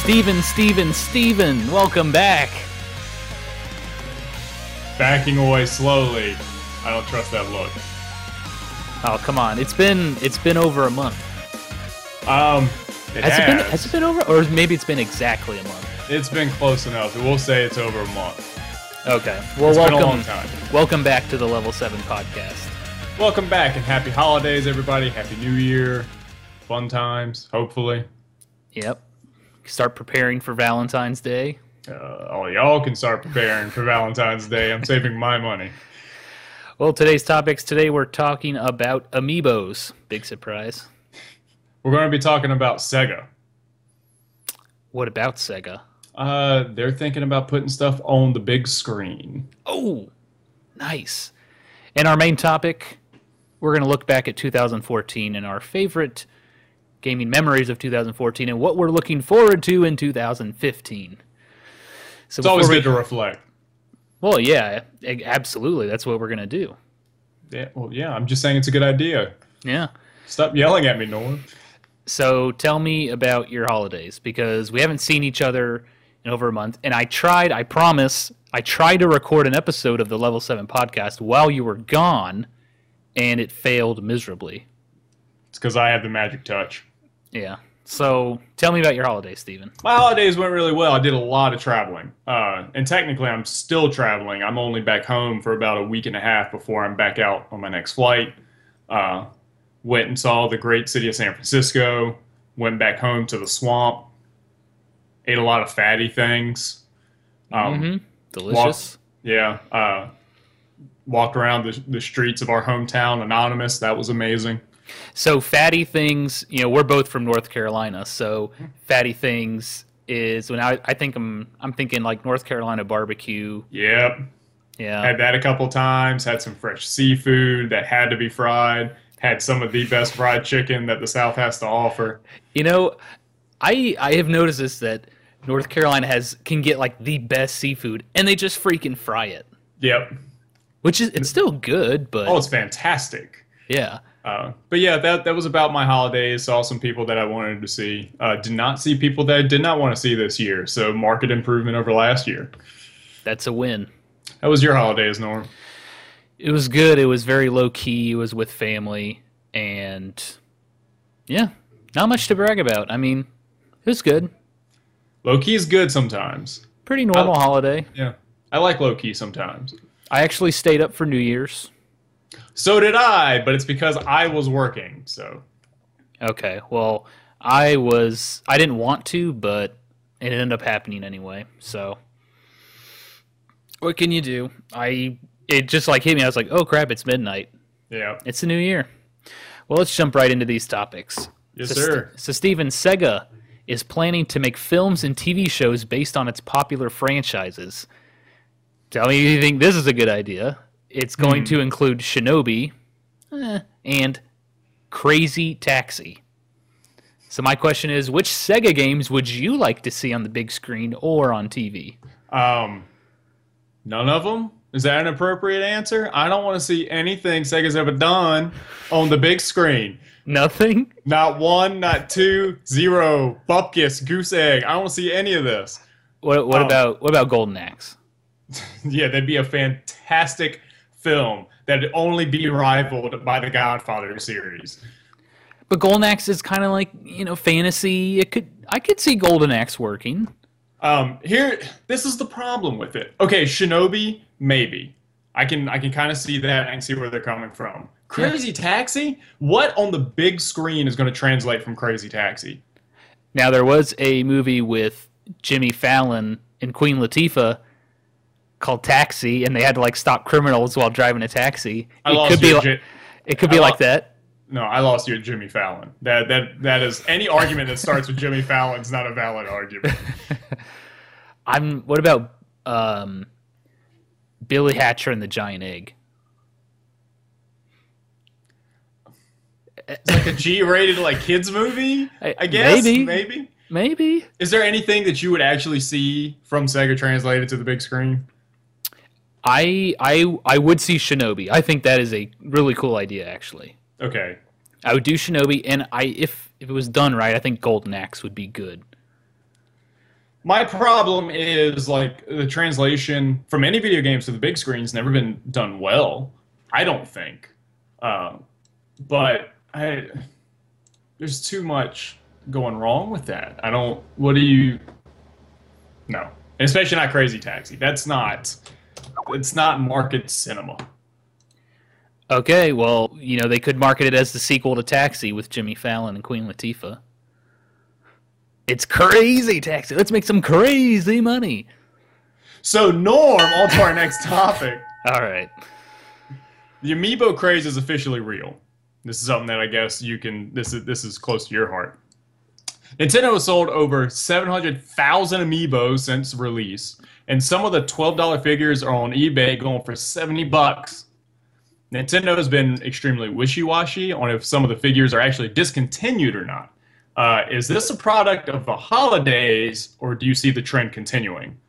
Steven, welcome back. Backing away slowly. I don't trust that look. Oh, come on. It's been over a month. Has it been over? Or maybe it's been exactly a month. It's been close enough. We'll say it's over a month. Okay. Well, it's been a long time. Welcome back to the Level 7 podcast. Welcome back and happy holidays, everybody. Happy New Year. Fun times, hopefully. Yep. Start preparing for Valentine's Day. Y'all can start preparing for Valentine's Day. I'm saving my money. Well, today's topics. Today we're talking about Amiibos. Big surprise. We're going to be talking about Sega. What about Sega? They're thinking about putting stuff on the big screen. Oh, nice. And our main topic, we're going to look back at 2014 and our favorite gaming memories of 2014 and what we're looking forward to in 2015. So it's always good to reflect. Well, yeah, absolutely. That's what we're going to do. Yeah, I'm just saying it's a good idea. Yeah. Stop yelling at me, Norm. So tell me about your holidays, because we haven't seen each other in over a month. And I tried to record an episode of the Level 7 podcast while you were gone, and it failed miserably. It's because I have the magic touch. Yeah. So tell me about your holidays, Steven. My holidays went really well. I did a lot of traveling. And technically, I'm still traveling. I'm only back home for about a week and a half before I'm back out on my next flight. Went and saw the great city of San Francisco. Went back home to the swamp. Ate a lot of fatty things. Delicious. Walked around the streets of our hometown, Anonymous. That was amazing. So fatty things, we're both from North Carolina. So fatty things is when I'm thinking like North Carolina barbecue. Yep. Yeah. Had that a couple times. Had some fresh seafood that had to be fried. Had some of the best fried chicken that the South has to offer. I have noticed this, that North Carolina can get like the best seafood, and they just freaking fry it. Yep. It's still good, but it's fantastic. Yeah. But yeah, that was about my holidays. Saw some people that I wanted to see. Did not see people that I did not want to see this year. So market improvement over last year. That's a win. How was your holidays, Norm? It was good. It was very low key. It was with family, and yeah, not much to brag about. I mean, it was good. Low key is good sometimes. Pretty normal holiday. Yeah, I like low key sometimes. I actually stayed up for New Year's. So did I, but it's because I was working, so. Okay, well, I didn't want to, but it ended up happening anyway, so. What can you do? It just like hit me. I was like, oh crap, it's midnight. Yeah. It's the new year. Well, let's jump right into these topics. Yes, sir. So Steven, Sega is planning to make films and TV shows based on its popular franchises. Tell me you think this is a good idea. It's going to include Shinobi and Crazy Taxi. So my question is, which Sega games would you like to see on the big screen or on TV? None of them? Is that an appropriate answer? I don't want to see anything Sega's ever done on the big screen. Nothing? Not one, not two, zero. Bupkis, goose egg. I don't want to see any of this. What about Golden Axe? Yeah, that'd be a fantastic film that'd only be rivaled by the Godfather series. But Golden Axe is kind of like, fantasy. I could see Golden Axe working. This is the problem with it. Okay, Shinobi, maybe. I can kind of see that and see where they're coming from. Crazy Taxi? What on the big screen is going to translate from Crazy Taxi? Now, there was a movie with Jimmy Fallon and Queen Latifah called Taxi, and they had to stop criminals while driving a taxi. It could be like that. No, I lost you at Jimmy Fallon. That is any argument that starts with Jimmy Fallon's not a valid argument. What about Billy Hatcher and the Giant Egg? It's like a G-rated kids movie, I guess. Maybe. Is there anything that you would actually see from Sega translated to the big screen? I would see Shinobi. I think that is a really cool idea, actually. Okay. I would do Shinobi, and if it was done right, I think Golden Axe would be good. My problem is like the translation from any video games to the big screen's never been done well. I don't think, uh, but there's too much going wrong with that. I don't. What do you? No, especially not Crazy Taxi. That's not. It's not market cinema. Okay, well, they could market it as the sequel to Taxi with Jimmy Fallon and Queen Latifah. It's Crazy Taxi. Let's make some crazy money. So, Norm, on to our next topic. All right. The amiibo craze is officially real. This is something that I guess you can. This is close to your heart. Nintendo has sold over 700,000 amiibos since release, and some of the $12 figures are on eBay going for $70. Nintendo has been extremely wishy-washy on if some of the figures are actually discontinued or not. Is this a product of the holidays, or do you see the trend continuing?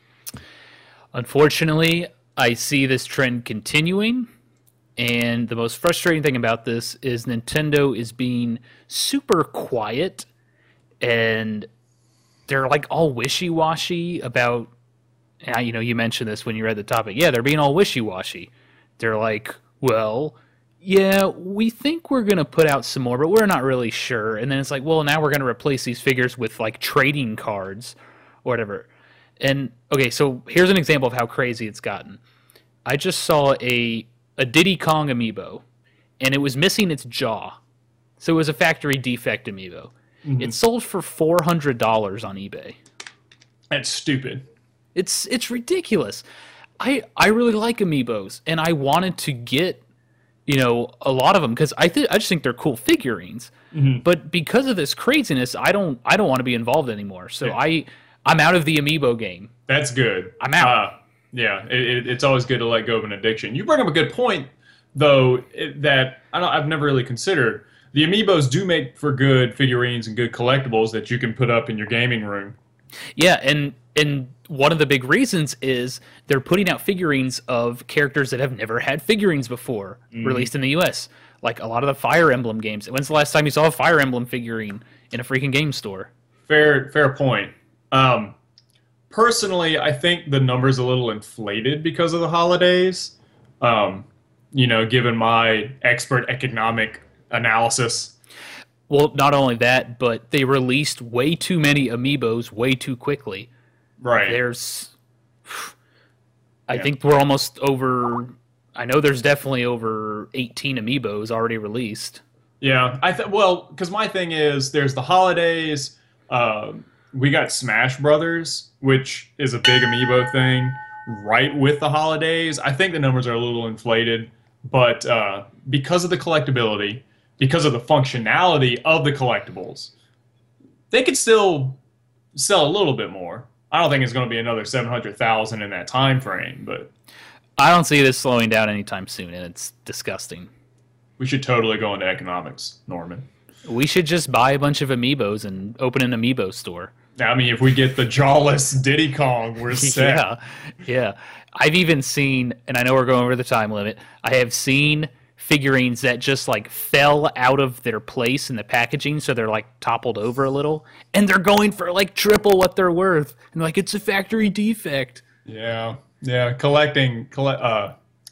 Unfortunately, I see this trend continuing, and the most frustrating thing about this is Nintendo is being super quiet, and they're like all wishy-washy about, you mentioned this when you read the topic. Yeah, they're being all wishy-washy. They're like, well, yeah, we think we're going to put out some more, but we're not really sure. And then it's like, well, now we're going to replace these figures with like trading cards or whatever. And okay, so here's an example of how crazy it's gotten. I just saw a Diddy Kong amiibo, and it was missing its jaw. So it was a factory defect amiibo. Mm-hmm. It sold for $400 on eBay. That's stupid. It's ridiculous. I really like amiibos, and I wanted to get a lot of them because I just think they're cool figurines. Mm-hmm. But because of this craziness, I don't want to be involved anymore. So yeah. I'm out of the amiibo game. That's good. I'm out. Yeah, it's always good to let go of an addiction. You bring up a good point, though, that I've never really considered. The amiibos do make for good figurines and good collectibles that you can put up in your gaming room. Yeah, and one of the big reasons is they're putting out figurines of characters that have never had figurines before, released in the U.S., like a lot of the Fire Emblem games. When's the last time you saw a Fire Emblem figurine in a freaking game store? Fair point. Personally, I think the number's a little inflated because of the holidays. Given my expert economic analysis. Well, not only that, but they released way too many amiibos way too quickly. Right. I think we're almost over. I know there's definitely over 18 amiibos already released. Yeah, because my thing is, there's the holidays. We got Smash Brothers, which is a big amiibo thing, right with the holidays. I think the numbers are a little inflated, but because of the collectability, because of the functionality of the collectibles, they could still sell a little bit more. I don't think it's going to be another 700,000 in that time frame, but I don't see this slowing down anytime soon, and it's disgusting. We should totally go into economics, Norman. We should just buy a bunch of amiibos and open an amiibo store. I mean, if we get the jawless Diddy Kong, we're set. Yeah. I've even seen, and I know we're going over the time limit, I have seen figurines that just like fell out of their place in the packaging, so they're like toppled over a little, and they're going for like triple what they're worth, and like it's a factory defect. Yeah, collecting's a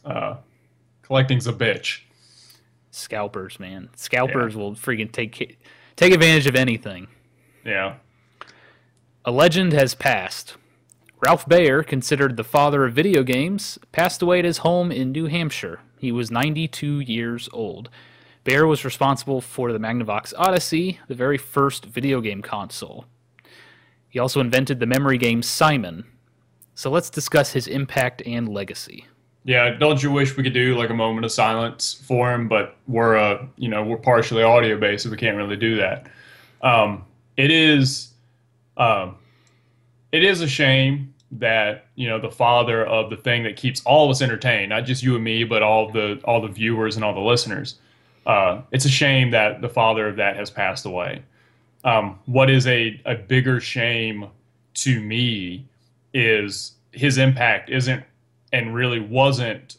bitch. Scalpers, man, will freaking take advantage of anything. Yeah. A legend has passed. Ralph Baer, considered the father of video games, passed away at his home in New Hampshire. He was 92 years old. Baer was responsible for the Magnavox Odyssey, the very first video game console. He also invented the memory game Simon. So let's discuss his impact and legacy. Yeah, don't you wish we could do like a moment of silence for him? But we're partially audio based, so we can't really do that. It is a shame that the father of the thing that keeps all of us entertained, not just you and me, but all the viewers and all the listeners. It's a shame that the father of that has passed away. What is a bigger shame to me is his impact isn't and really wasn't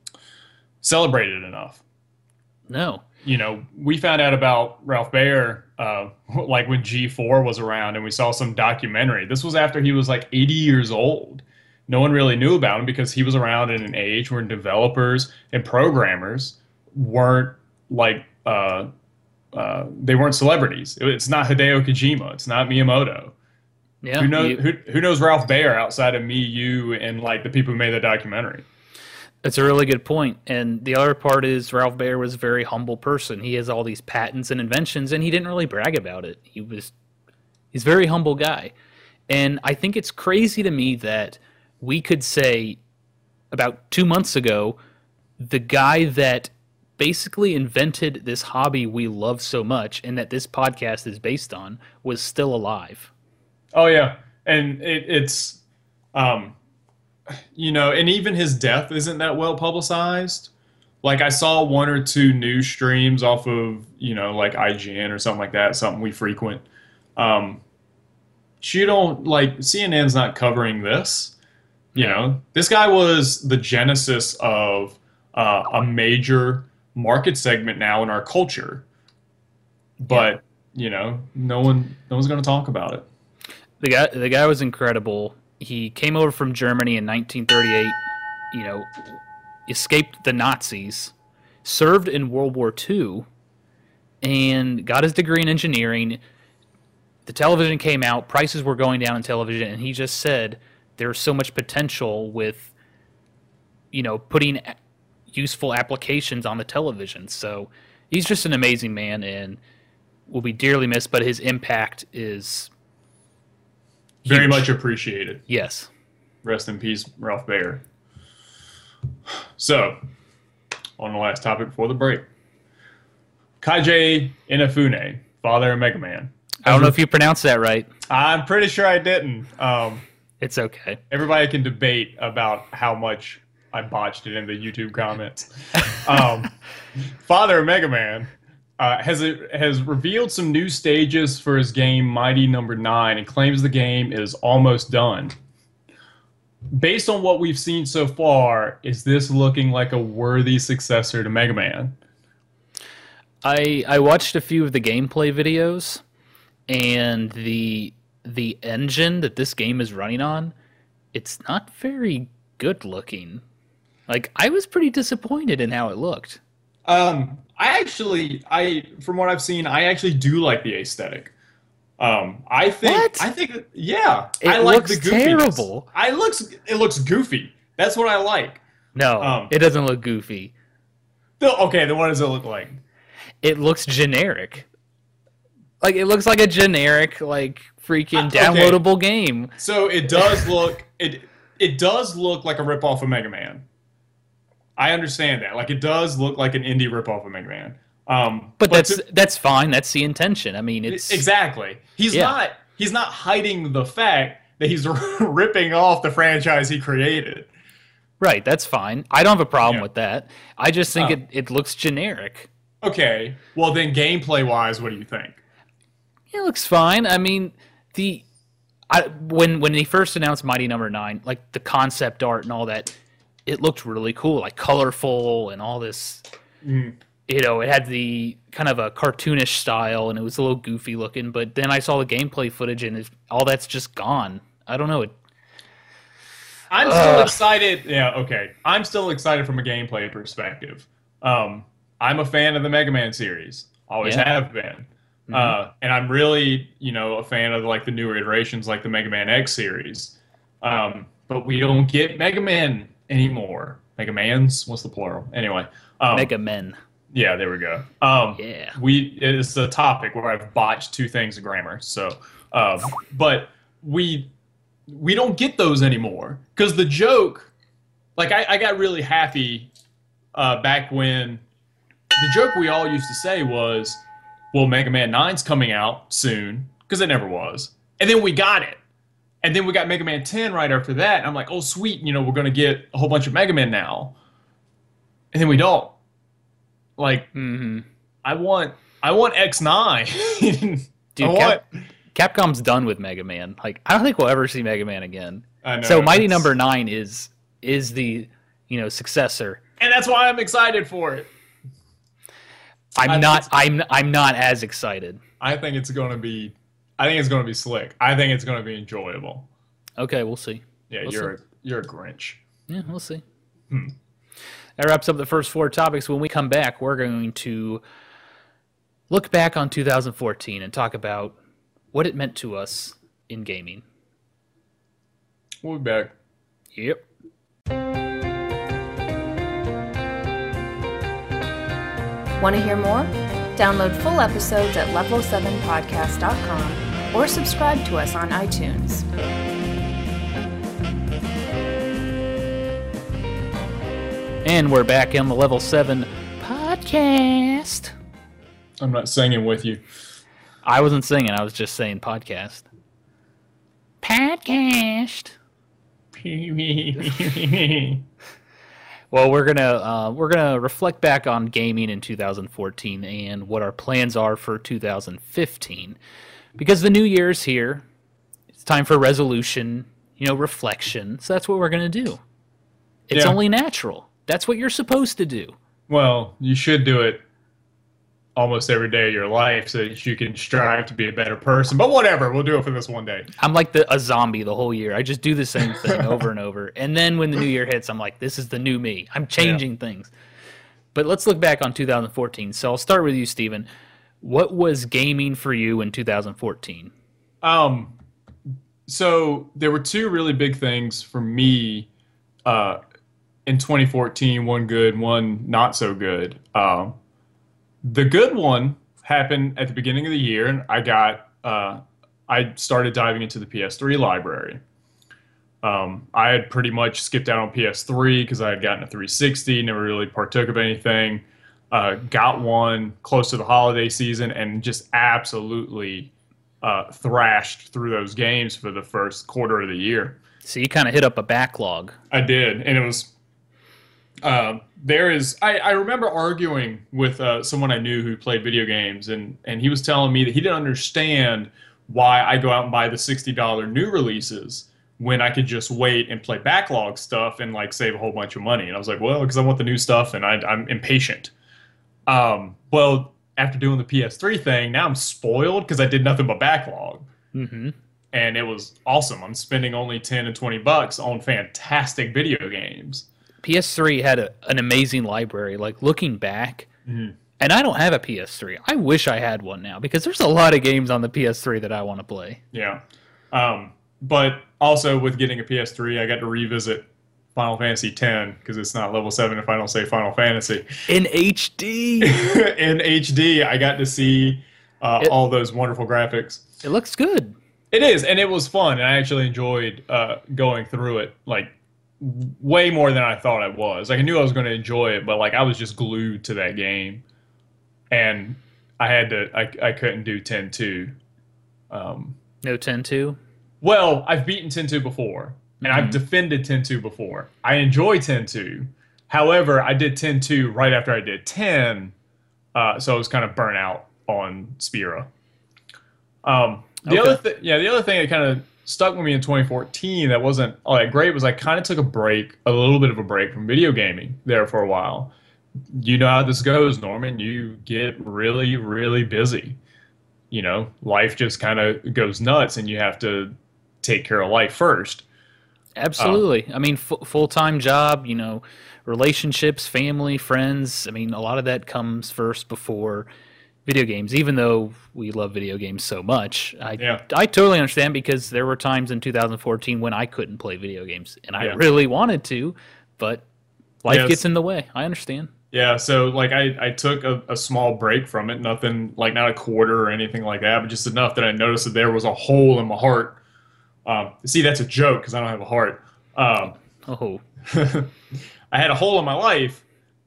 celebrated enough. No. We found out about Ralph Baer like when G4 was around and we saw some documentary. This was after he was like 80 years old. No one really knew about him because he was around in an age where developers and programmers weren't like they weren't celebrities. It's not Hideo Kojima. It's not Miyamoto. Yeah, Who knows Ralph Baer outside of me, you, and like the people who made the documentary? that's a really good point. And the other part is Ralph Baer was a very humble person. He has all these patents and inventions, and he didn't really brag about it. He's a very humble guy. And I think it's crazy to me that we could say about 2 months ago, the guy that basically invented this hobby we love so much and that this podcast is based on was still alive. Oh yeah, and it's and even his death isn't that well publicized. Like I saw one or two news streams off of like IGN or something like that, something we frequent. You don't like CNN's not covering this. This guy was the genesis of a major market segment now in our culture, but no one's going to talk about it. The guy was incredible. He came over from Germany in 1938, escaped the Nazis, served in World War II, and got his degree in engineering. The television came out, prices were going down in television, and he just said there's so much potential with, putting useful applications on the television. So he's just an amazing man and will be dearly missed, but his impact is huge. Very much appreciated. Yes. Rest in peace, Ralph Baer. So, on the last topic before the break. Keiji Inafune, father of Mega Man. I don't know if you pronounced that right. I'm pretty sure I didn't. It's okay. Everybody can debate about how much I botched it in the YouTube comments. Father of Mega Man has revealed some new stages for his game Mighty Number 9 and claims the game is almost done. Based on what we've seen so far, is this looking like a worthy successor to Mega Man? I watched a few of the gameplay videos, and the engine that this game is running on, it's not very good looking. Like, I was pretty disappointed in how it looked. From what I've seen, I actually do like the aesthetic. I think, yeah, I like the goofiness. Terrible. It looks goofy. That's what I like. No, it doesn't look goofy. Okay, then what does it look like? It looks generic. Like, it looks like a generic, like, freaking downloadable game. So it does look it does look like a ripoff of Mega Man. I understand that. Like, it does look like an indie ripoff of Mega Man. But that's fine. That's the intention. I mean, it's exactly. He's not hiding the fact that he's ripping off the franchise he created. Right. That's fine. I don't have a problem with that. I just think it looks generic. Okay. Well, then gameplay wise, what do you think? It looks fine. I mean, when he first announced Mighty Number 9, like the concept art and all that, it looked really cool, like colorful and all this. It had the kind of a cartoonish style, and it was a little goofy looking. But then I saw the gameplay footage, and all that's just gone. I don't know. I'm still excited. Yeah, okay. I'm still excited from a gameplay perspective. I'm a fan of the Mega Man series. Always have been. And I'm really, a fan of like the newer iterations, like the Mega Man X series. But we don't get Mega Man anymore. Mega Mans? What's the plural? Anyway. Mega Men. Yeah, there we go. It's a topic where I've botched two things of grammar. So, but we don't get those anymore because the joke, like I got really happy back when the joke we all used to say was, well, Mega Man 9's coming out soon, because it never was. And then we got it. And then we got Mega Man 10 right after that. And I'm like, oh, sweet, we're going to get a whole bunch of Mega Man now. And then we don't. Like, I want X9. Dude, Capcom's done with Mega Man. Like, I don't think we'll ever see Mega Man again. I know, so Mighty Number 9 is the, successor. And that's why I'm excited for it. I'm not as excited. I think it's going to be slick. I think it's going to be enjoyable. Okay, we'll see. Yeah, you're a Grinch. Yeah, we'll see. That wraps up the first 4 topics. When we come back, we're going to look back on 2014 and talk about what it meant to us in gaming. We'll be back. Yep. Want to hear more? Download full episodes at level7podcast.com or subscribe to us on iTunes. And we're back on the Level 7 podcast. I'm not singing with you. I wasn't singing, I was just saying podcast. Podcast. Well, we're gonna reflect back on gaming in 2014 and what our plans are for 2015, because the new year's here. It's time for resolution, reflection. So that's what we're gonna do. It's only natural. That's what you're supposed to do. Well, you should do it almost every day of your life so that you can strive to be a better person. But whatever, we'll do it for this one day. I'm like a zombie the whole year. I just do the same thing over and over. And then when the new year hits, I'm like, this is the new me. I'm changing things. But let's look back on 2014. So I'll start with you, Steven. What was gaming for you in 2014? So there were 2 really big things for me in 2014, one good, one not so good. The good one happened at the beginning of the year, and I started diving into the PS3 library. I had pretty much skipped out on PS3 because I had gotten a 360, never really partook of anything. Got one close to the holiday season and just absolutely thrashed through those games for the first quarter of the year. So you kind of hit up a backlog. I did, and it was... I remember arguing with someone I knew who played video games, and he was telling me that he didn't understand why I go out and buy the $60 new releases when I could just wait and play backlog stuff and like save a whole bunch of money. And I was like, well, because I want the new stuff and I'm impatient. Well, after doing the PS3 thing, now I'm spoiled because I did nothing but backlog. Mm-hmm. And it was awesome. I'm spending only $10 and $20 on fantastic video games. PS3 had an amazing library. Like, looking back, and I don't have a PS3. I wish I had one now because there's a lot of games on the PS3 that I want to play. Yeah. But also with getting a PS3, I got to revisit Final Fantasy X because it's not level 7 if I don't say Final Fantasy. In HD! In HD, I got to see all those wonderful graphics. It looks good. It is, and it was fun, and I actually enjoyed going through it, like, way more than I thought I was. Like, I knew I was going to enjoy it, but like I was just glued to that game, and I couldn't do 10-2. No 10-2? Well, I've beaten 10-2 before, and I've defended 10-2 before. I enjoy 10-2. However, I did 10-2 right after I did 10, so I was kind of burnt out on Spira. The other thing that kind of stuck with me in 2014 that wasn't all that great was I kind of took a little bit of a break from video gaming there for a while. You know how this goes, Norman. You get really, really busy. Life just kind of goes nuts, and you have to take care of life first. Absolutely. I mean, full-time job, relationships, family, friends. I mean, a lot of that comes first before video games, even though we love video games so much. I totally understand because there were times in 2014 when I couldn't play video games, and I really wanted to, but life gets in the way. I understand. Yeah, so like I took a small break from it, nothing like not a quarter or anything like that, but just enough that I noticed that there was a hole in my heart. See, that's a joke because I don't have a heart. Oh. I had a hole in my life,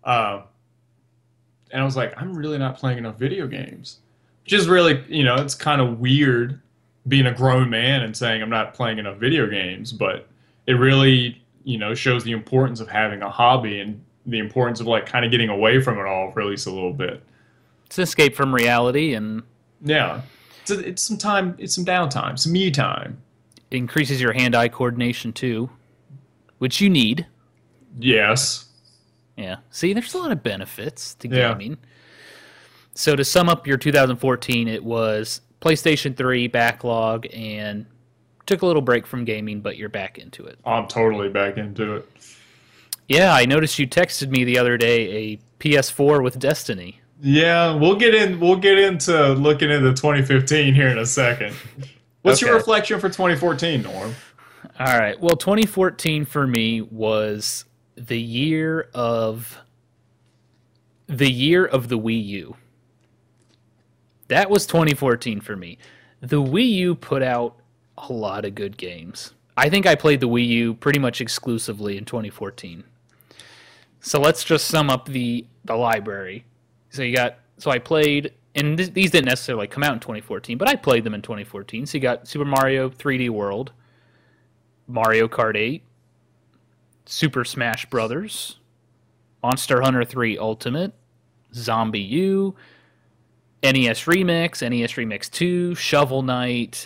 and I was like, I'm really not playing enough video games. Which is really, it's kind of weird being a grown man and saying I'm not playing enough video games, but it really, shows the importance of having a hobby and the importance of like kind of getting away from it all for at least a little bit. It's an escape from reality, and yeah, it's some time, it's some downtime, some me time. It increases your hand-eye coordination too, which you need. Yes. Yeah. See, there's a lot of benefits to gaming. So to sum up your 2014, it was PlayStation 3 backlog and took a little break from gaming, but you're back into it. I'm totally back into it. Yeah, I noticed you texted me the other day a PS4 with Destiny. Yeah, we'll get into looking into 2015 here in a second. What's your reflection for 2014, Norm? All right. Well, 2014 for me was the year of the Wii U. That was 2014 for me. The Wii U put out a lot of good games. I think I played the Wii U pretty much exclusively in 2014. So let's just sum up the library. So I played, and these didn't necessarily come out in 2014, but I played them in 2014. So you got Super Mario 3D World, Mario Kart 8, Super Smash Brothers, Monster Hunter 3 Ultimate, Zombie U, NES Remix, NES Remix 2, Shovel Knight.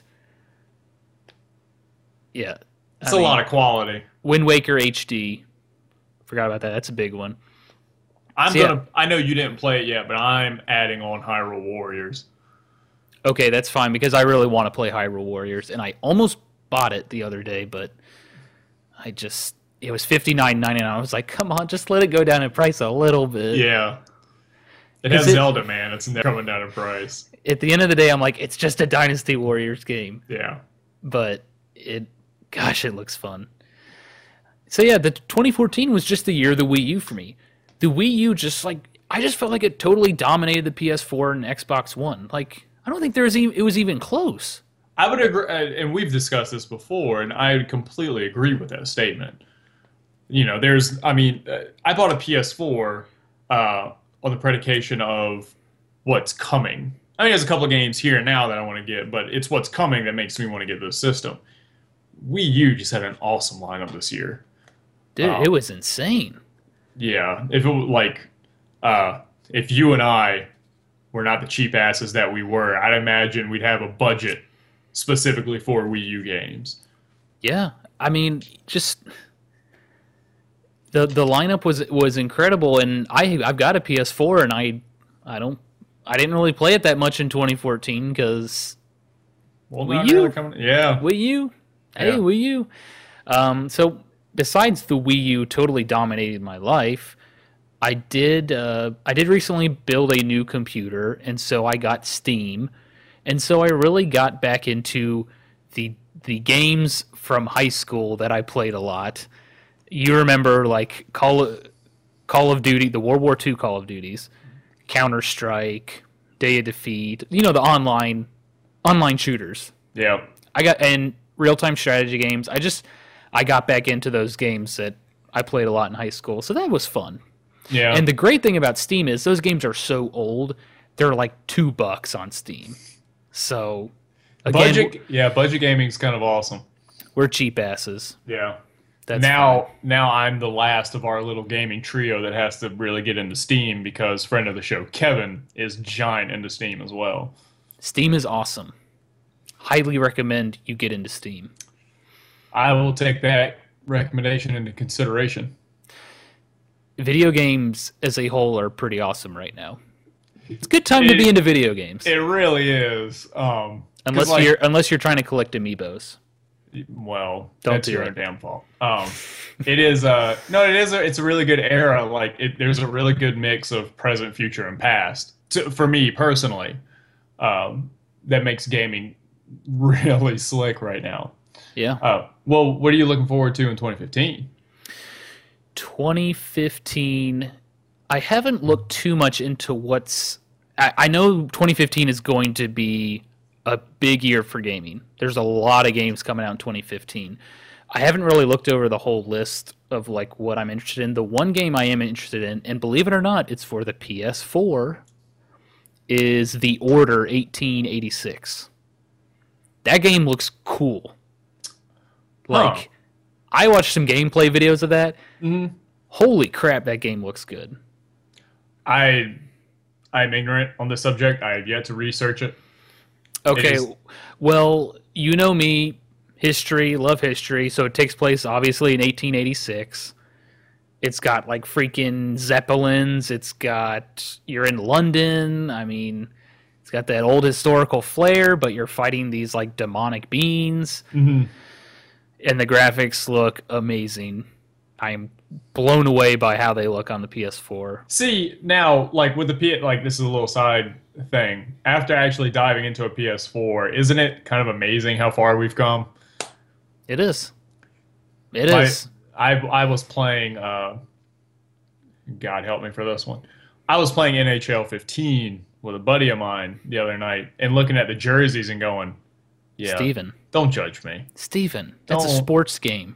Yeah. It's a lot of quality. Wind Waker HD. Forgot about that. That's a big one. I know you didn't play it yet, but I'm adding on Hyrule Warriors. Okay, that's fine because I really want to play Hyrule Warriors, and I almost bought it the other day, but it was $59.99. I was like, come on, just let it go down in price a little bit. Yeah. It has Zelda, man. It's never coming down in price. At the end of the day, I'm like, it's just a Dynasty Warriors game. Yeah. But it looks fun. So yeah, the 2014 was just the year of the Wii U for me. The Wii U I just felt like it totally dominated the PS4 and Xbox One. Like, I don't think it was even close. I would agree, and we've discussed this before, and I completely agree with that statement. You know, I bought a PS4 on the predication of what's coming. I mean, there's a couple of games here and now that I want to get, but it's what's coming that makes me want to get this system. Wii U just had an awesome lineup this year. Dude, it was insane. Yeah, if it was if you and I were not the cheap asses that we were, I'd imagine we'd have a budget specifically for Wii U games. Yeah, I mean, just the lineup was incredible, and I've got a PS4, and I didn't really play it that much in 2014 because Wii U, Wii U, hey yeah. Wii U. So besides the Wii U totally dominated my life, I did recently build a new computer, and so I got Steam, and so I really got back into the games from high school that I played a lot. You remember like Call of Duty, the World War II Call of Duties, Counter-Strike, Day of Defeat, the online shooters. Yeah. And real-time strategy games. I got back into those games that I played a lot in high school, so that was fun. Yeah. And the great thing about Steam is those games are so old, they're like $2 on Steam. So again, budget gaming's kind of awesome. We're cheap asses. Yeah. That's now I'm the last of our little gaming trio that has to really get into Steam because friend of the show Kevin is giant into Steam as well. Steam is awesome. Highly recommend you get into Steam. I will take that recommendation into consideration. Video games as a whole are pretty awesome right now. It's a good time to be into video games. It really is. Unless you're trying to collect amiibos. Well, Don't that's do your it. own damn fault. It is it's a really good era. Like there's a really good mix of present, future, and past. For me personally, that makes gaming really slick right now. Yeah. Well, what are you looking forward to in 2015? 2015, I haven't looked too much into I know 2015 is going to be a big year for gaming. There's a lot of games coming out in 2015. I haven't really looked over the whole list of like what I'm interested in. The one game I am interested in, and believe it or not, it's for the PS4, is The Order 1886. That game looks cool. Like, I watched some gameplay videos of that. Mm-hmm. Holy crap, that game looks good. I'm ignorant on this subject. I have yet to research it. Okay, well, you know me, love history, so it takes place obviously in 1886. It's got like freaking zeppelins. You're in London. I mean, it's got that old historical flair, but you're fighting these like demonic beings. Mm-hmm. And the graphics look amazing. I'm blown away by how they look on the PS4. See, now, like with the this is a little side thing. After actually diving into a PS4, isn't it kind of amazing how far we've come? It is. It is. I was playing, God help me for this one. I was playing NHL 15 with a buddy of mine the other night and looking at the jerseys and going, yeah, Steven. Don't judge me. Steven, that's a Don't. sports game.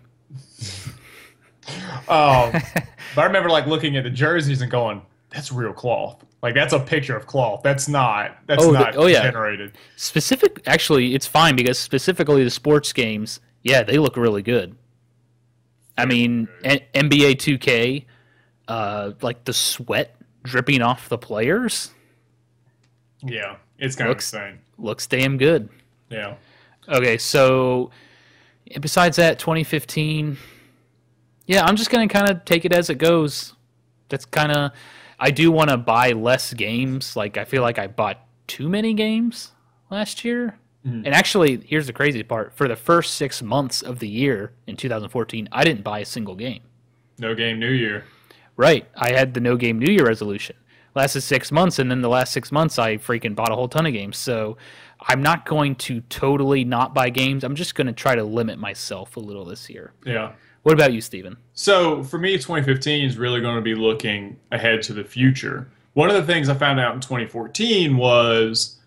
But I remember like looking at the jerseys and going, that's real cloth. Like that's a picture of cloth. That's not yeah. generated. Actually, it's fine because specifically the sports games, yeah, they look really good. I mean, NBA 2K, like the sweat dripping off the players. Yeah, it's kind of insane. Looks damn good. Yeah. Okay, so besides that, 2015, yeah, I'm just going to kind of take it as it goes. That's kind of, I do want to buy less games. Like, I feel like I bought too many games last year. And actually, here's the crazy part. For the first 6 months of the year in 2014, I didn't buy a single game. No game, New Year. Right. I had the no game New Year resolution. Lasted 6 months, and then the last 6 months, I freaking bought a whole ton of games. So I'm not going to totally not buy games. I'm just going to try to limit myself a little this year. Yeah. What about you, Steven? So for me, 2015 is really going to be looking ahead to the future. One of the things I found out in 2014 was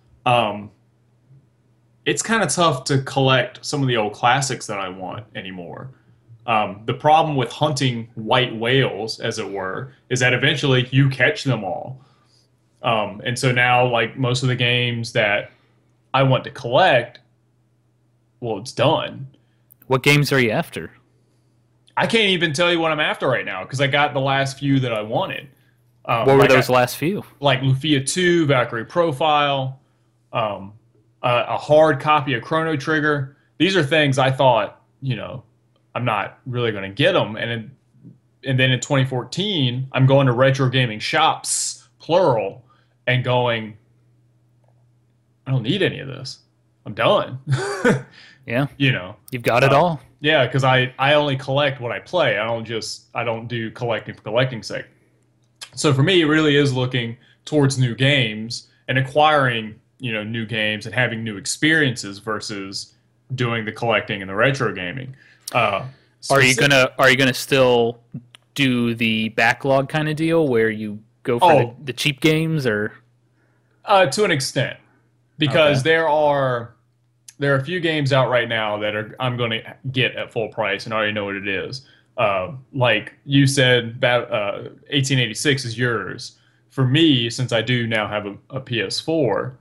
it's kind of tough to collect some of the old classics that I want anymore. The problem with hunting white whales, as it were, is that eventually you catch them all. And so now, like, most of the games that I want to collect, well, it's done. What games are you after? I can't even tell you what I'm after right now because I got the last few that I wanted. What were those last few? Like Lufia 2, Valkyrie Profile, a hard copy of Chrono Trigger. These are things I thought, I'm not really going to get them. And then in 2014, I'm going to retro gaming shops, plural, and going, I don't need any of this. I'm done. Yeah. You've got it all. Yeah, because I only collect what I play. I don't do collecting for collecting's sake. So for me, it really is looking towards new games and acquiring, new games and having new experiences versus doing the collecting and the retro gaming. Are you gonna still do the backlog kind of deal where you go for the cheap games, or to an extent, because there are a few games out right now that I'm going to get at full price and I already know what it is. Like you said, 1886 is yours. For me, since I do now have a PS4,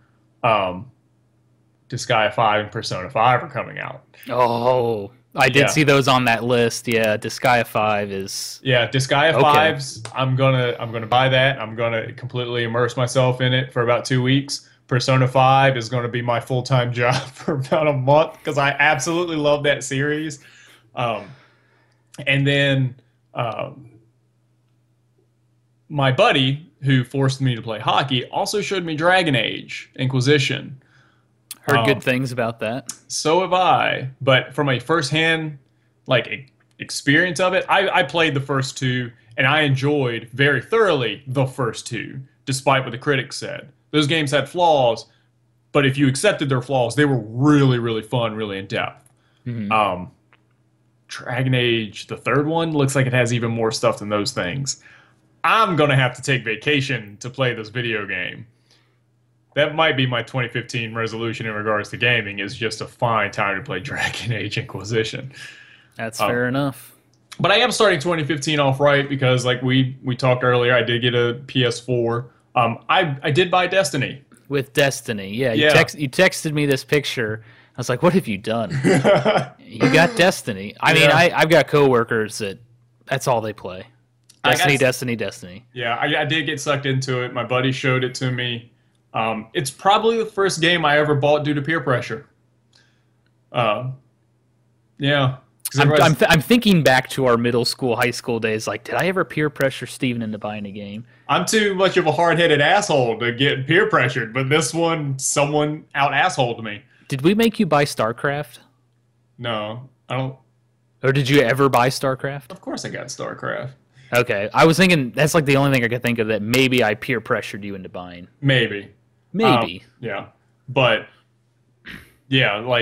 Disgaea 5 and Persona 5 are coming out. Oh, I did see those on that list. Yeah, Disgaea 5 is... Yeah, Disgaea 5's, I'm gonna buy that. I'm going to completely immerse myself in it for about 2 weeks. Persona 5 is going to be my full-time job for about a month because I absolutely love that series. And then my buddy, who forced me to play hockey, also showed me Dragon Age Inquisition. Heard good things about that. So have I. But from a first-hand experience of it, I played the first two, and I enjoyed very thoroughly the first two, despite what the critics said. Those games had flaws, but if you accepted their flaws, they were really, really fun, really in-depth. Mm-hmm. Dragon Age, the third one, looks like it has even more stuff than those things. I'm going to have to take vacation to play this video game. That might be my 2015 resolution in regards to gaming, is just to find time to play Dragon Age Inquisition. That's fair enough. But I am starting 2015 off right because, like we talked earlier, I did get a PS4. I did buy Destiny. With Destiny, yeah. You texted me this picture. I was like, what have you done? You got Destiny. I mean, I've got coworkers that's all they play. Destiny. Yeah, I did get sucked into it. My buddy showed it to me. It's probably the first game I ever bought due to peer pressure. Yeah. I'm thinking back to our middle school, high school days. Like, did I ever peer pressure Steven into buying a game? I'm too much of a hard-headed asshole to get peer pressured, but this one, someone out-assholed me. Did we make you buy StarCraft? No, I don't. Or did you ever buy StarCraft? Of course I got StarCraft. Okay. I was thinking that's like the only thing I could think of that maybe I peer pressured you into buying. Maybe. Maybe. Yeah. But, yeah, like,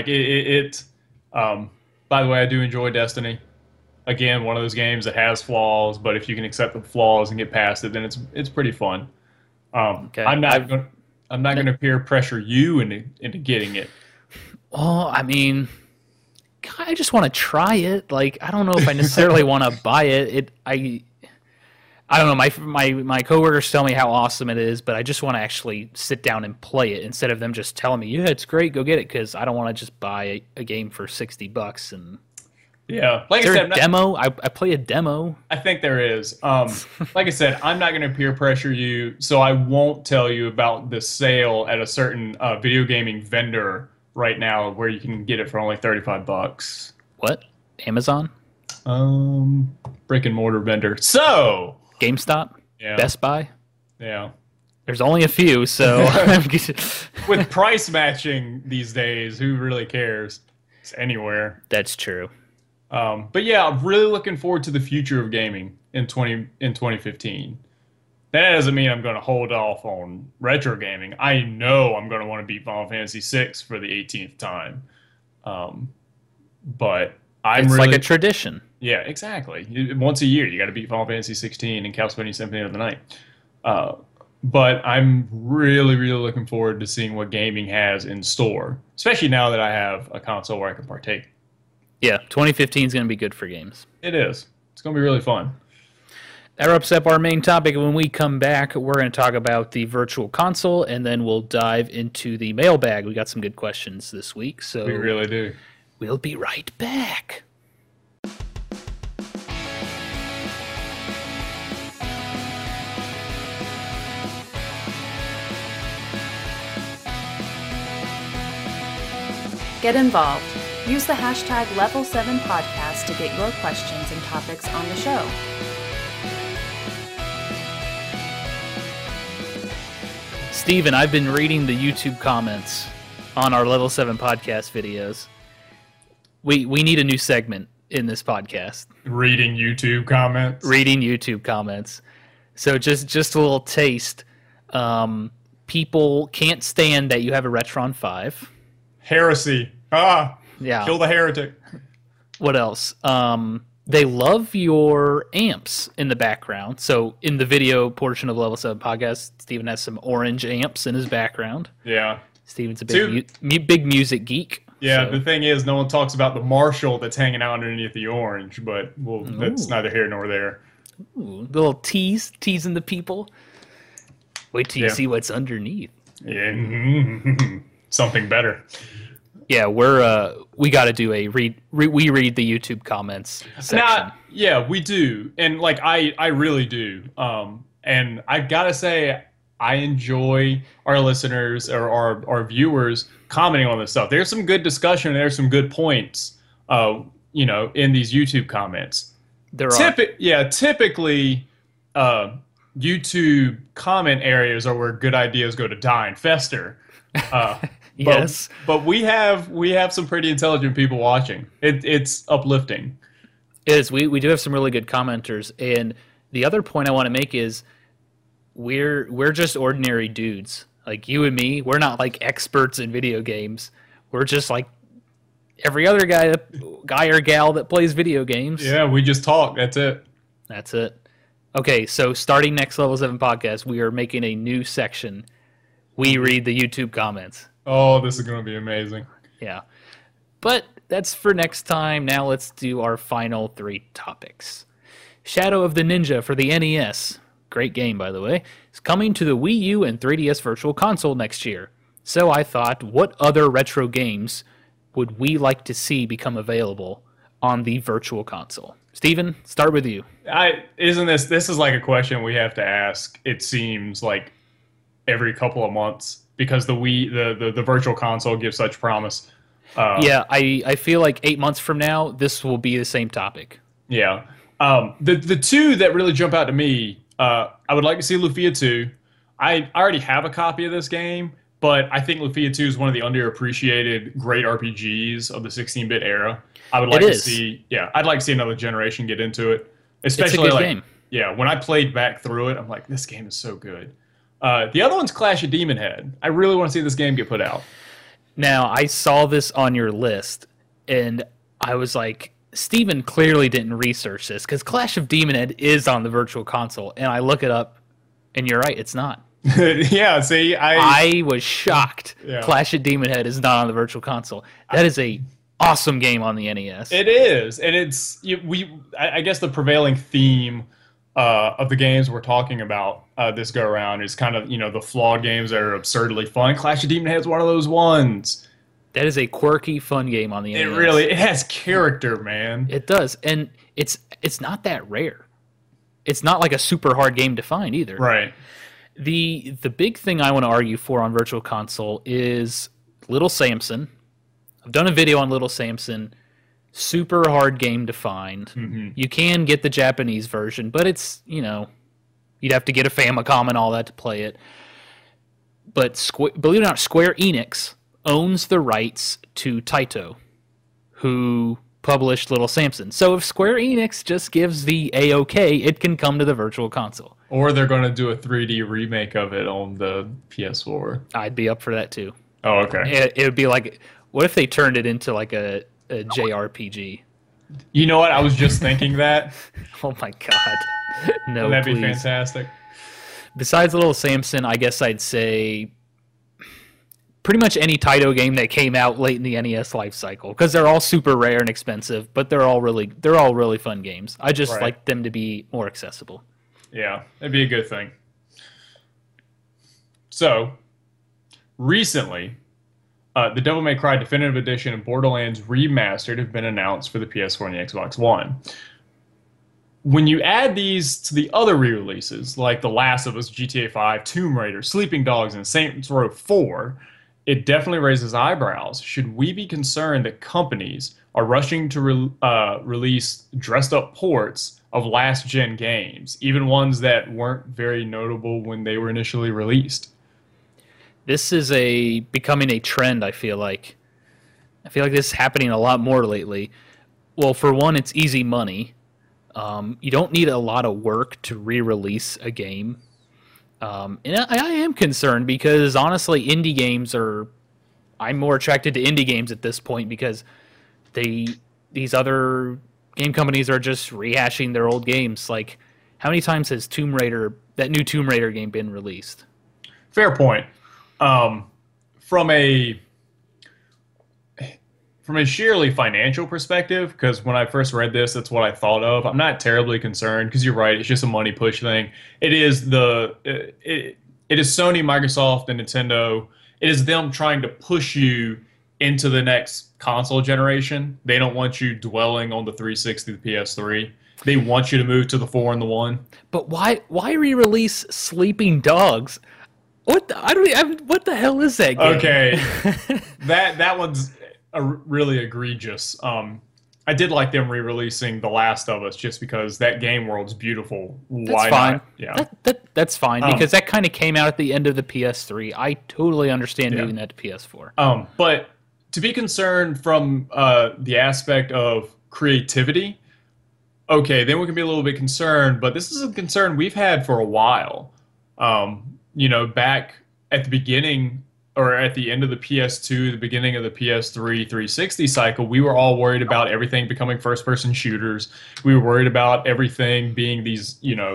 by the way, I do enjoy Destiny. Again, one of those games that has flaws, but if you can accept the flaws and get past it, then it's pretty fun. Okay. I'm not going to peer pressure you into getting it. Well, I mean, I just want to try it. Like, I don't know if I necessarily want to buy it. I don't know. My coworkers tell me how awesome it is, but I just want to actually sit down and play it instead of them just telling me, "Yeah, it's great, go get it." Because I don't want to just buy a game for $60 and. Yeah, like is I there said, a demo? I play a demo. I think there is. Like I said, I'm not going to peer pressure you, so I won't tell you about the sale at a certain video gaming vendor right now where you can get it for only $35. What? Amazon? Brick and mortar vendor. So GameStop? Yeah. Best Buy? Yeah. There's only a few, so with price matching these days, who really cares? It's anywhere. That's true. But yeah, I'm really looking forward to the future of gaming in 2015. That doesn't mean I'm going to hold off on retro gaming. I know I'm going to want to beat Final Fantasy VI for the 18th time. But it's like a tradition. Yeah, exactly. Once a year, you got to beat Final Fantasy 16 and Castlevania Symphony of the Night. But I'm really, really looking forward to seeing what gaming has in store, especially now that I have a console where I can partake. Yeah, 2015 is going to be good for games. It is. It's going to be really fun. That wraps up our main topic. When we come back, we're going to talk about the Virtual Console, and then we'll dive into the mailbag. We got some good questions this week, so we really do. We'll be right back. Get involved. Use the hashtag Level7Podcast to get your questions and topics on the show. Steven, I've been reading the YouTube comments on our Level 7 Podcast videos. We need a new segment in this podcast. Reading YouTube comments? Reading YouTube comments. So just a little taste. People can't stand that you have a Retron 5. Heresy. Yeah. Kill the heretic. What else? They love your amps in the background. So in the video portion of Level 7 Podcast, Steven has some orange amps in his background. Yeah. Steven's a big music geek. Yeah, so. The thing is, no one talks about the Marshall that's hanging out underneath the orange, but that's neither here nor there. Ooh, little teasing the people. Wait till you see what's underneath. Yeah, something better. Yeah, we got to do a we read the YouTube comments section. Now, yeah, we do, and like I really do. And I've got to say, I enjoy our listeners or our viewers commenting on this stuff. There's some good discussion. There's some good points, in these YouTube comments. There are. Typically, YouTube comment areas are where good ideas go to die and fester. Yes, but we have some pretty intelligent people watching. It's uplifting. It is. We do have some really good commenters, and the other point I want to make is we're just ordinary dudes like you and me. We're not like experts in video games. We're just like every other guy or gal that plays video games. Yeah, we just talk. That's it. Okay, so starting next Level 7 Podcast, we are making a new section. We read the YouTube comments. Oh, this is going to be amazing. Yeah. But that's for next time. Now let's do our final 3 topics. Shadow of the Ninja for the NES, great game by the way, is coming to the Wii U and 3DS Virtual Console next year. So I thought, what other retro games would we like to see become available on the Virtual Console? Steven, start with you. This is like a question we have to ask, it seems like every couple of months, because the Virtual Console gives such promise. Yeah, I feel like 8 months from now, this will be the same topic. Yeah. The two that really jump out to me, I would like to see Lufia 2. I already have a copy of this game, but I think Lufia 2 is one of the underappreciated great RPGs of the 16-bit era. I would like to see, I'd like to see another generation get into it. Especially it's a good game. Yeah, when I played back through it, I'm like, this game is so good. The other one's Clash of Demon Head. I really want to see this game get put out. Now, I saw this on your list, and I was like, Steven clearly didn't research this, because Clash of Demon Head is on the Virtual Console, and I look it up, and you're right, it's not. Yeah, see, I was shocked. Yeah. Clash of Demon Head is not on the Virtual Console. That is a awesome game on the NES. It is, and it's I guess the prevailing theme of the games we're talking about this go around is kind of the flawed games that are absurdly fun. Clash of Demon Head is one of those ones. That is a quirky, fun game on the NES. It has character, man. It does, and it's not that rare. It's not like a super hard game to find either. Right. The big thing I want to argue for on Virtual Console is Little Samson. I've done a video on Little Samson. Super hard game to find. Mm-hmm. You can get the Japanese version, but it's, you'd have to get a Famicom and all that to play it. But believe it or not, Square Enix owns the rights to Taito, who published Little Samson. So if Square Enix just gives the A-OK, it can come to the Virtual Console. Or they're going to do a 3D remake of it on the PS4. I'd be up for that too. Oh, okay. It would be like, what if they turned it into like a JRPG? You know what? I was just thinking that. Oh my god. No, that'd please. be fantastic. Besides Little Samson, I guess I'd say pretty much any Taito game that came out late in the NES life cycle, because they're all super rare and expensive, but they're all really fun games. I just like them to be more accessible. Yeah, that'd be a good thing. So, recently, the Devil May Cry Definitive Edition and Borderlands Remastered have been announced for the PS4 and the Xbox One. When you add these to the other re-releases, like The Last of Us, GTA 5, Tomb Raider, Sleeping Dogs, and Saints Row 4, it definitely raises eyebrows. Should we be concerned that companies are rushing to release dressed-up ports of last-gen games, even ones that weren't very notable when they were initially released? This is becoming a trend, I feel like. I feel like this is happening a lot more lately. Well, for one, it's easy money. You don't need a lot of work to re-release a game. And I am concerned because, honestly, I'm more attracted to indie games at this point because these other game companies are just rehashing their old games. Like, how many times has that new Tomb Raider game been released? Fair point. From a sheerly financial perspective, because when I first read this, that's what I thought of. I'm not terribly concerned because you're right; it's just a money push thing. It is it is Sony, Microsoft, and Nintendo. It is them trying to push you into the next console generation. They don't want you dwelling on the 360, the PS3. They want you to move to the 4 and the 1. But why re-release Sleeping Dogs? What the hell is that game? Okay, that one's really egregious. I did like them re-releasing The Last of Us just because that game world's beautiful. Why fine. not? Yeah, that's fine because that kind of came out at the end of the PS3. I totally understand moving that to PS4. But to be concerned from the aspect of creativity, okay, then we can be a little bit concerned. But this is a concern we've had for a while. Back at the beginning or at the end of the PS2, the beginning of the PS3 360 cycle, we were all worried about everything becoming first-person shooters. We were worried about everything being these,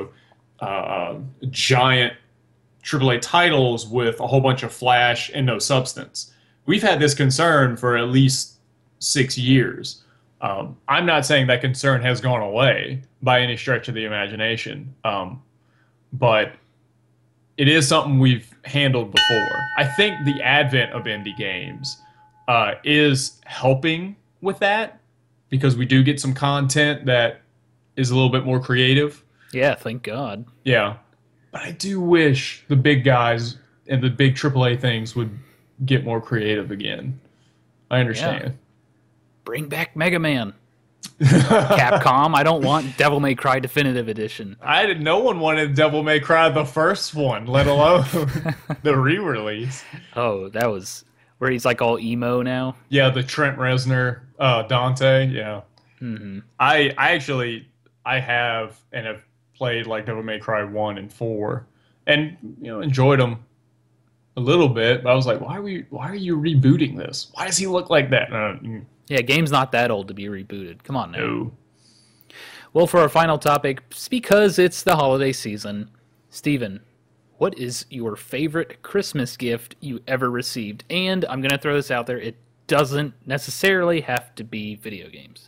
giant AAA titles with a whole bunch of flash and no substance. We've had this concern for at least 6 years. I'm not saying that concern has gone away by any stretch of the imagination, but it is something we've handled before. I think the advent of indie games is helping with that because we do get some content that is a little bit more creative. Yeah, thank God. Yeah. But I do wish the big guys and the big AAA things would get more creative again. I understand. Bring back Mega Man. Capcom, I don't want Devil May Cry Definitive Edition. No one wanted Devil May Cry the first one, let alone the re-release. Oh, that was where he's like all emo now. Yeah, the Trent Reznor, Dante. Yeah. Mm-hmm. I have played like Devil May Cry 1 and 4, and enjoyed them a little bit. But I was like, why are you rebooting this? Why does he look like that? Yeah, game's not that old to be rebooted. Come on now. No. Well, for our final topic, because it's the holiday season, Steven, what is your favorite Christmas gift you ever received? And I'm going to throw this out there. It doesn't necessarily have to be video games.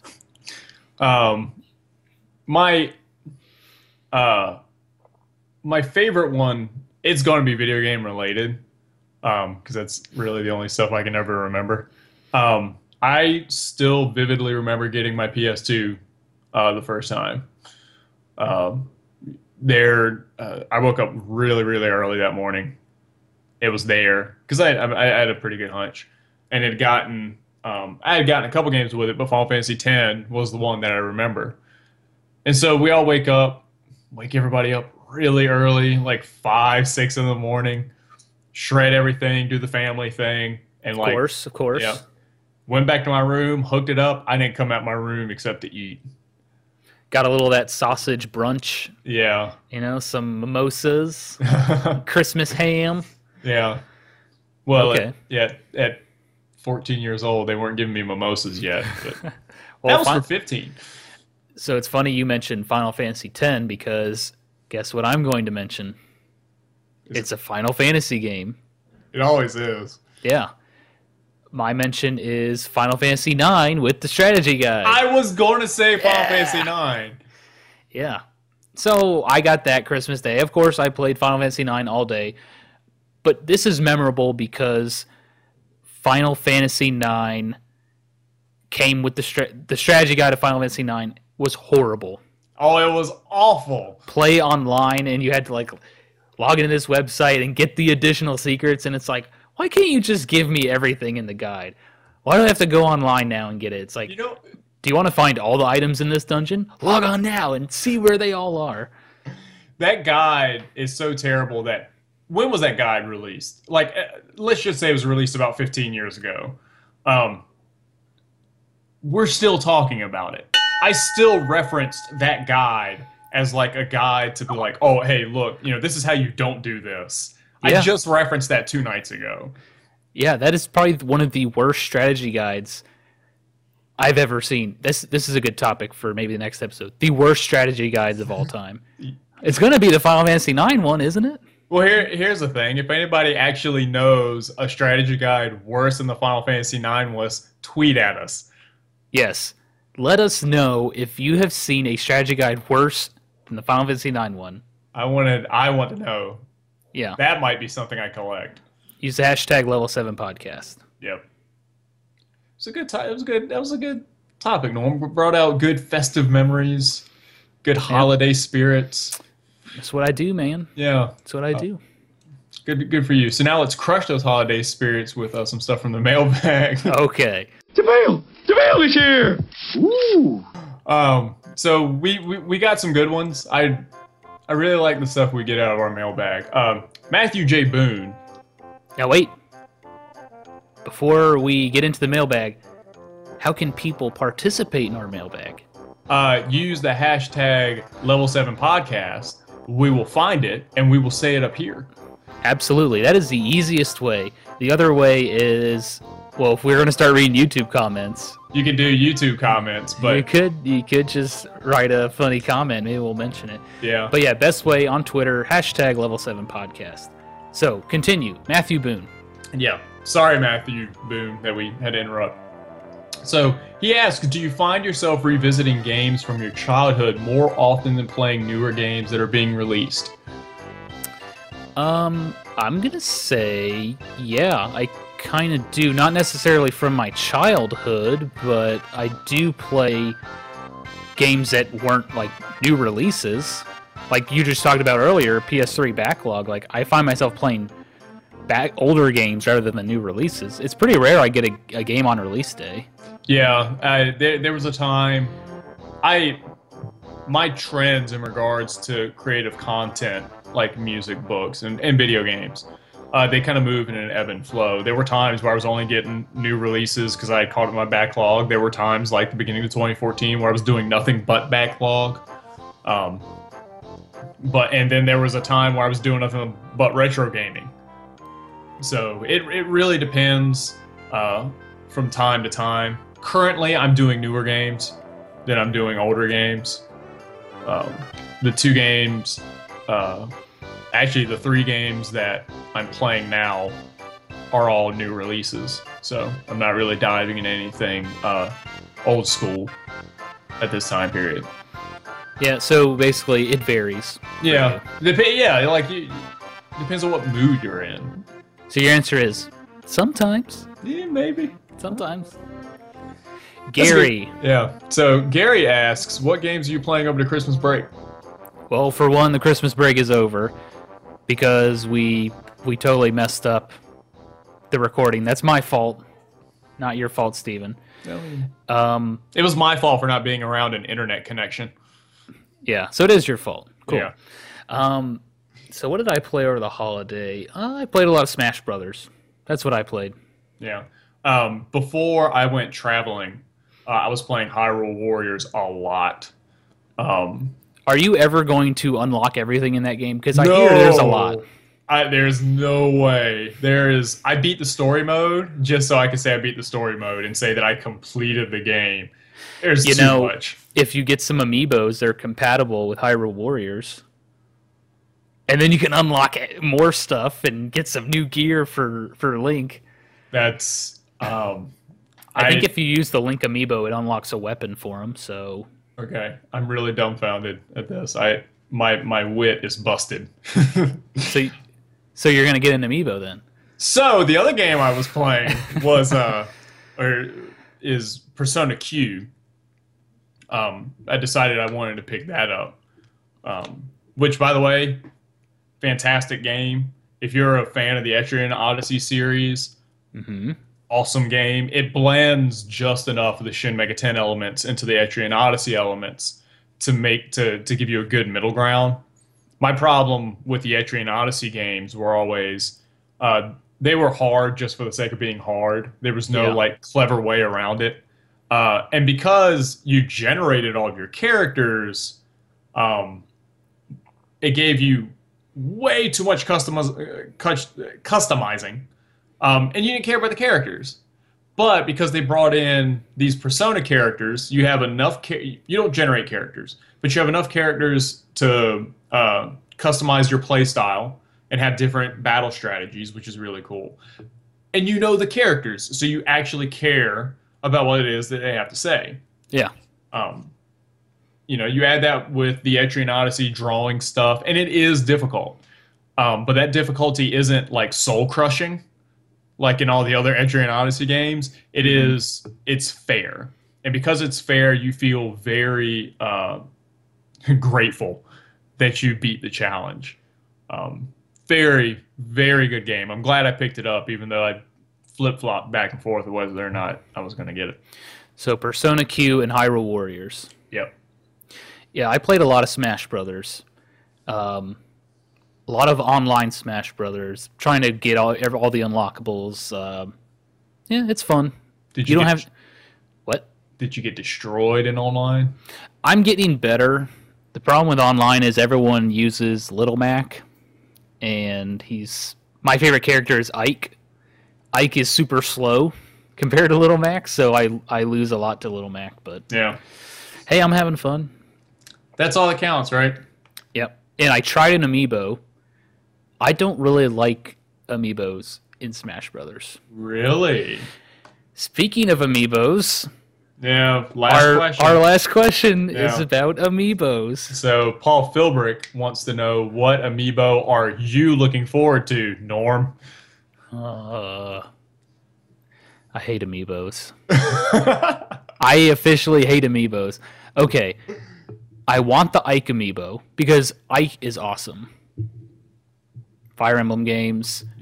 My favorite one, it's going to be video game related, because that's really the only stuff I can ever remember. I still vividly remember getting my PS2 the first time. I woke up really, really early that morning. It was there because I had a pretty good hunch, and I had gotten a couple games with it, but Final Fantasy X was the one that I remember. And so we all wake everybody up really early, like 5, 6 in the morning, shred everything, do the family thing, and of course. Yeah. Went back to my room, hooked it up. I didn't come out my room except to eat. Got a little of that sausage brunch. Yeah. Some mimosas, Christmas ham. Yeah. Well, okay. At 14 years old, they weren't giving me mimosas yet. But Well, that was for 15. So it's funny you mentioned Final Fantasy X, because guess what I'm going to mention? It's a Final Fantasy game. It always is. Yeah. My mention is Final Fantasy IX with the strategy guide. I was going to say Final Fantasy IX. Yeah. So I got that Christmas Day. Of course, I played Final Fantasy IX all day. But this is memorable because Final Fantasy IX came with the strategy guide of Final Fantasy IX was horrible. Oh, it was awful. Play online, and you had to log into this website and get the additional secrets, and it's like, why can't you just give me everything in the guide? Why do I have to go online now and get it? It's like, do you want to find all the items in this dungeon? Log on now and see where they all are. That guide is so terrible that... When was that guide released? Let's just say it was released about 15 years ago. We're still talking about it. I still referenced that guide as a guide to be like, oh, hey, look, this is how you don't do this. Yeah. I just referenced that 2 nights ago. Yeah, that is probably one of the worst strategy guides I've ever seen. This is a good topic for maybe the next episode. The worst strategy guides of all time. It's going to be the Final Fantasy IX one, isn't it? Well, here's the thing. If anybody actually knows a strategy guide worse than the Final Fantasy IX was, tweet at us. Yes. Let us know if you have seen a strategy guide worse than the Final Fantasy IX one. I want to know. Yeah. That might be something I collect. Use the hashtag Level7Podcast. Yep. It was a good time. That was a good topic, Norm. We brought out good festive memories, good holiday spirits. That's what I do, man. Yeah. That's what I do. Good for you. So now let's crush those holiday spirits with some stuff from the mailbag. Okay. The mail is here. Ooh. So we got some good ones. I really like the stuff we get out of our mailbag. Matthew J. Boone. Now wait. Before we get into the mailbag, how can people participate in our mailbag? Use the hashtag Level7Podcast. We will find it, and we will say it up here. Absolutely. That is the easiest way. The other way is, well, if we're going to start reading YouTube comments... You can do YouTube comments, but... You could just write a funny comment. Maybe we'll mention it. Yeah. But yeah, best way on Twitter, hashtag Level7Podcast. So, continue. Matthew Boone. Yeah. Sorry, Matthew Boone, that we had to interrupt. So, he asks, do you find yourself revisiting games from your childhood more often than playing newer games that are being released? I'm gonna say, yeah, I kind of do. Not necessarily from my childhood, but I do play games that weren't, new releases. Like you just talked about earlier, PS3 backlog. I find myself playing older games rather than the new releases. It's pretty rare I get a game on release day. Yeah, there was a time my trends in regards to creative content like music, books, and video games, they kind of move in an ebb and flow. There were times where I was only getting new releases because I had caught up my backlog. There were times like the beginning of 2014 where I was doing nothing but backlog. And then there was a time where I was doing nothing but retro gaming. So it really depends from time to time. Currently, I'm doing newer games than I'm doing older games. The 2 games, actually the 3 games that I'm playing now are all new releases. So I'm not really diving into anything old school at this time period. Yeah, so basically it varies. Yeah, depends on what mood you're in. So your answer is sometimes. Yeah, maybe. Sometimes. Gary. Yeah. So Gary asks, what games are you playing over the Christmas break? Well, for one, the Christmas break is over because we totally messed up the recording. That's my fault, not your fault, Steven. It was my fault for not being around an internet connection. Yeah, so it is your fault. Cool. Yeah. So what did I play over the holiday? I played a lot of Smash Brothers. That's what I played. Yeah. Before I went traveling, I was playing Hyrule Warriors a lot. Are you ever going to unlock everything in that game? Because I hear there's a lot. There's no way. I beat the story mode just so I can say I beat the story mode and say that I completed the game. There's too much. If you get some amiibos, they're compatible with Hyrule Warriors. And then you can unlock more stuff and get some new gear for Link. That's... I think if you use the Link amiibo, it unlocks a weapon for him, so... Okay, I'm really dumbfounded at this. My wit is busted. So you're gonna get an amiibo then? So the other game I was playing was is Persona Q. I decided I wanted to pick that up. Which, by the way, fantastic game. If you're a fan of the Etrian Odyssey series, awesome game. It blends just enough of the Shin Megami 10 elements into the Etrian Odyssey elements to give you a good middle ground. My problem with the Etrian Odyssey games were always they were hard just for the sake of being hard. There was no clever way around it. And because you generated all of your characters, it gave you way too much customizing. And you didn't care about the characters. But because they brought in these Persona characters, you have enough... you don't generate characters, but you have enough characters to customize your playstyle and have different battle strategies, which is really cool. And you know the characters, so you actually care about what it is that they have to say. Yeah. You add that with the Etrian Odyssey drawing stuff, and it is difficult. But that difficulty isn't like soul-crushing, like in all the other Etrian Odyssey games. It's fair. And because it's fair, you feel very grateful that you beat the challenge. Very, very good game. I'm glad I picked it up, even though I flip-flopped back and forth whether or not I was going to get it. So Persona Q and Hyrule Warriors. Yep. Yeah, I played a lot of Smash Brothers. A lot of online Smash Brothers, trying to get all the unlockables. Yeah, it's fun. What? Did you get destroyed in online? I'm getting better. The problem with online is everyone uses Little Mac, and my favorite character is Ike. Ike is super slow compared to Little Mac, so I lose a lot to Little Mac. But yeah, hey, I'm having fun. That's all that counts, right? Yep. And I tried an amiibo. I don't really like amiibos in Smash Brothers. Really? Speaking of amiibos, yeah, our last question is about amiibos. So Paul Philbrick wants to know, what amiibo are you looking forward to, Norm? I hate amiibos. I officially hate amiibos. Okay, I want the Ike amiibo because Ike is awesome. Fire Emblem games. Yep.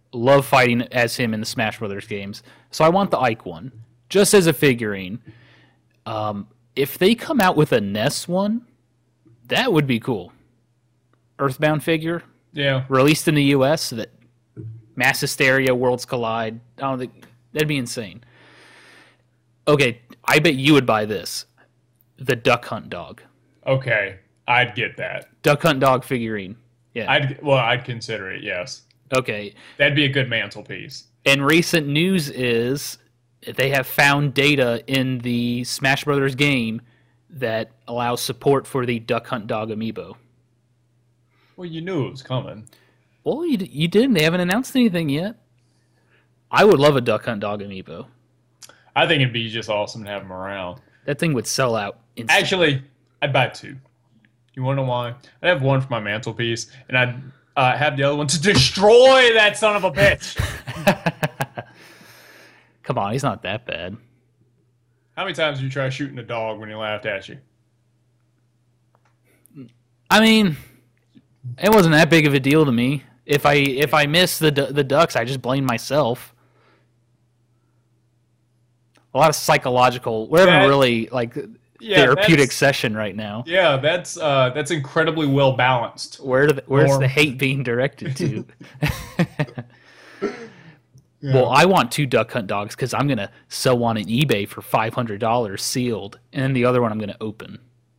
Love fighting as him in the Smash Brothers games. So I want the Ike one, just as a figurine. If they come out with a Ness one, that would be cool. Earthbound figure, Yeah. released in the U.S. That mass hysteria, worlds collide. I don't think that'd be insane. Okay, I bet you would buy this, the Duck Hunt dog. Okay, I'd get that. Duck Hunt dog figurine. Yeah. I'd consider it. Yes, Okay. that'd be a good mantelpiece. And recent news is they have found data in the Smash Brothers game that allows support for the Duck Hunt dog amiibo. Well, you knew it was coming. Well, you didn't. They haven't announced anything yet. I would love a Duck Hunt dog amiibo. I think it'd be just awesome to have them around. That thing would sell out instantly. Actually, I'd buy 2. You want to know why? I'd have one for my mantelpiece, and I'd have the other one to destroy that son of a bitch. Come on, he's not that bad. How many times did you try shooting a dog when he laughed at you? I mean, it wasn't that big of a deal to me. If I miss the ducks, I just blame myself. A lot of psychological. We're having a really therapeutic session right now. Yeah, that's incredibly well balanced. Where's the hate being directed to? Well, I want 2 Duck Hunt dogs because I'm gonna sell one on eBay for $500 sealed, and then the other one I'm gonna open.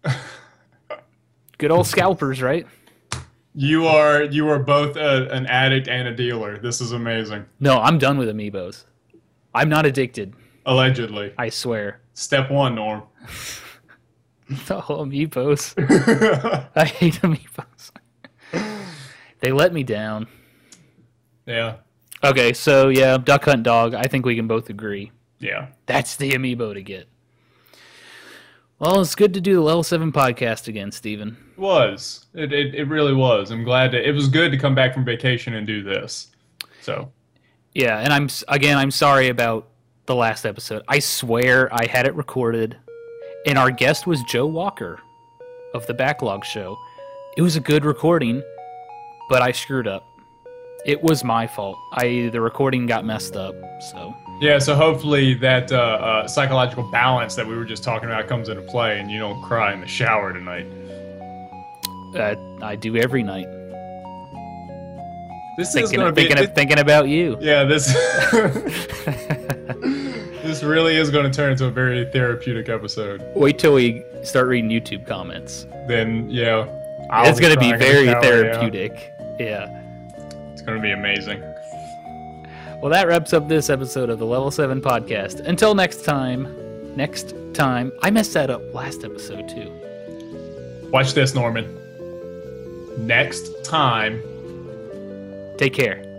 Good old scalpers, right? You are both an addict and a dealer. This is amazing. No, I'm done with amiibos. I'm not addicted. Allegedly. I swear. Step 1, Norm. Oh, amiibos. I hate amiibos. They let me down. Yeah. Okay, so yeah, Duck Hunt dog. I think we can both agree. Yeah. That's the amiibo to get. Well, it's good to do the Level 7 podcast again, Steven. It was. It really was. I'm glad it was good to come back from vacation and do this. So. Yeah, and I'm sorry about the last episode. I swear I had it recorded, and our guest was Joe Walker of the Backlog Show. It was a good recording, but I screwed up. It was my fault. The recording got messed up, so. Yeah, so hopefully that psychological balance that we were just talking about comes into play, and you don't cry in the shower tonight. I do every night. This is going to be thinking about you. Yeah, this this really is going to turn into a very therapeutic episode. Wait till we start reading YouTube comments. Then yeah, it's going to be very therapeutic. Yeah. It's going to be amazing. Well, that wraps up this episode of the Level 7 podcast. Until next time, I messed that up last episode too. Watch this, Norman. Next time. Take care.